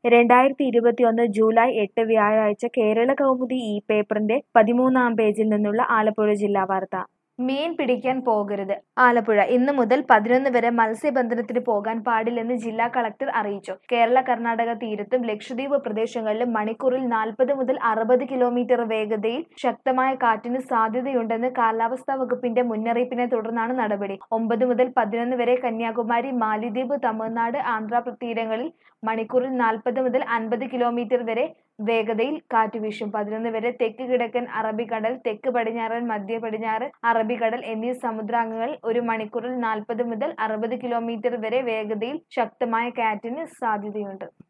2021 July 8 വ്യാഴാഴ്ച കേരള കൗമുദി ഈ പേപ്പറിന്റെ 13-ാം പേജിൽ നിന്നുള്ള ആലപ്പുഴ ജില്ലാ വാർത്ത. മീൻ പിടിക്കാൻ പോകരുത്. ആലപ്പുഴ ഇന്നു മുതൽ 11 വരെ മത്സ്യബന്ധനത്തിന് പോകാൻ പാടില്ലെന്ന് ജില്ലാ കളക്ടർ അറിയിച്ചു. കേരള കർണാടക തീരത്തും ലക്ഷദ്വീപ് പ്രദേശങ്ങളിലും മണിക്കൂറിൽ 40 മുതൽ 60 കിലോമീറ്റർ വേഗതയിൽ ശക്തമായ കാറ്റിന് സാധ്യതയുണ്ടെന്ന് കാലാവസ്ഥാ വകുപ്പിന്റെ മുന്നറിയിപ്പിനെ തുടർന്നാണ് നടപടി. 9 മുതൽ 11 വരെ കന്യാകുമാരി, മാലിദ്വീപ്, തമിഴ്നാട്, ആന്ധ്ര തീരങ്ങളിൽ മണിക്കൂറിൽ 40 മുതൽ 50 കിലോമീറ്റർ വരെ വേഗതയിൽ കാറ്റ് വീശും. 11 വരെ തെക്ക് കിഴക്കൻ അറബിക്കടൽ, തെക്ക് പടിഞ്ഞാറൻ, മധ്യ പടിഞ്ഞാറ് അറബിക്കടൽ എന്നീ സമുദ്രാംഗങ്ങളിൽ ഒരു മണിക്കൂറിൽ 40 മുതൽ 60 കിലോമീറ്റർ വരെ വേഗതയിൽ ശക്തമായ കാറ്റിന് സാധ്യതയുണ്ട്.